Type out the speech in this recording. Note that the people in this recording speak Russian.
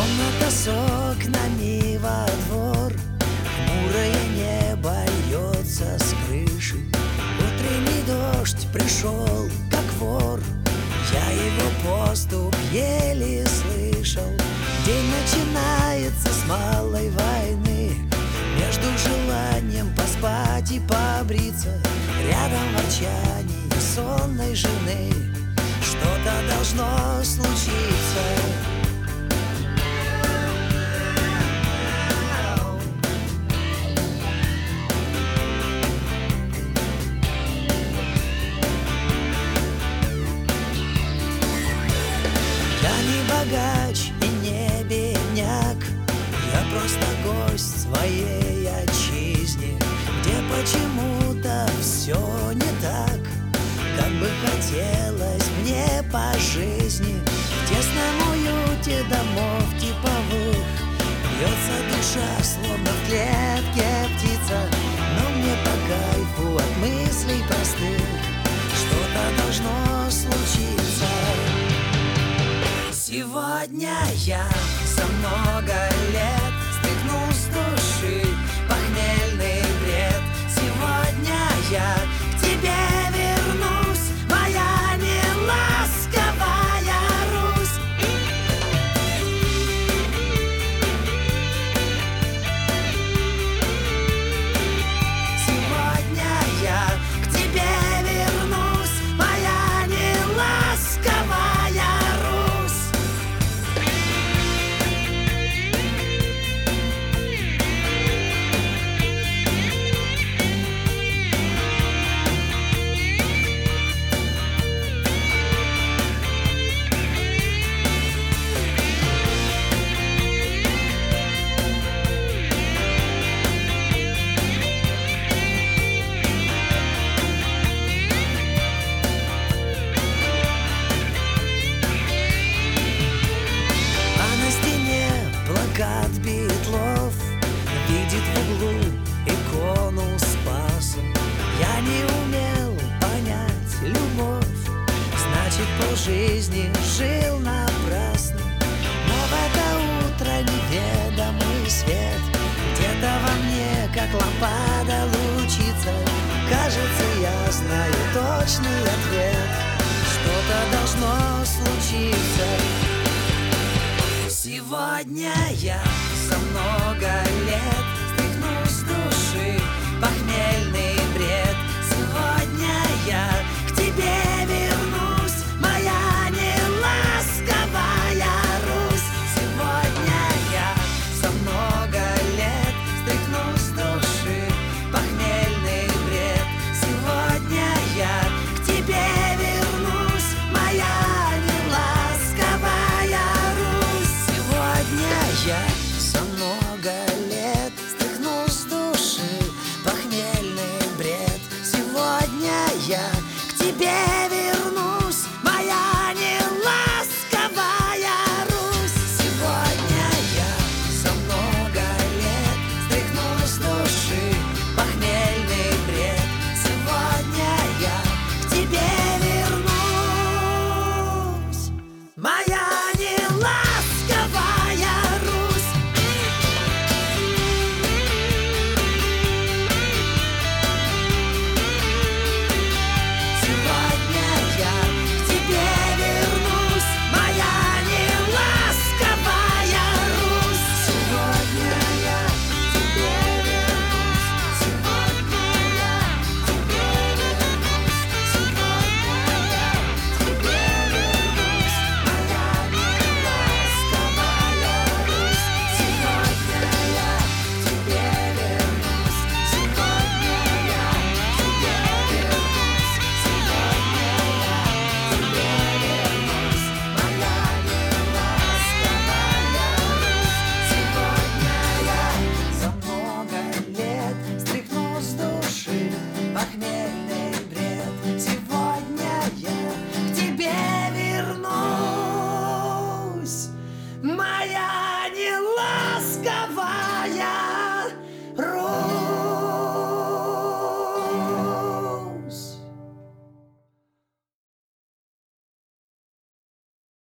Комната с окнами во двор, хмурое небо льется с крыши. Утренний дождь пришел, как вор, я его поступ еле слышал. День начинается с малой войны, между желанием поспать и побриться, рядом ворчание и сонной жены. Что-то должно случиться. Я не богач и не бедняк, я просто гость своей отчизне, где почему-то все не так, как бы хотелось мне по жизни. В тесном уюте домов типовых бьется душа, словно в клетке птица, но мне по кайфу от мыслей простых. Что-то должно случиться. Сегодня я за много лет стряхну с души похмельный бред. Сегодня я к тебе вернусь, моя неласковая Русь. Сегодня я к тебе вернусь, моя неласковая Русь. Плакат Битлов видит в углу икону Спаса. Я не умел понять любовь, значит, полжизни жил напрасно. Но в это утро неведомый свет где-то во мне, как лампада, лучится. Кажется, я знаю точный ответ. Что-то должно случиться. Сегодня я за много лет стряхну с души похмельный бред. Сегодня я к тебе вернусь, моя неласковая Русь. Сегодня я за много лет стряхну с души похмельный бред. Сегодня я к тебе вернусь, моя неласковая Русь. Сегодня я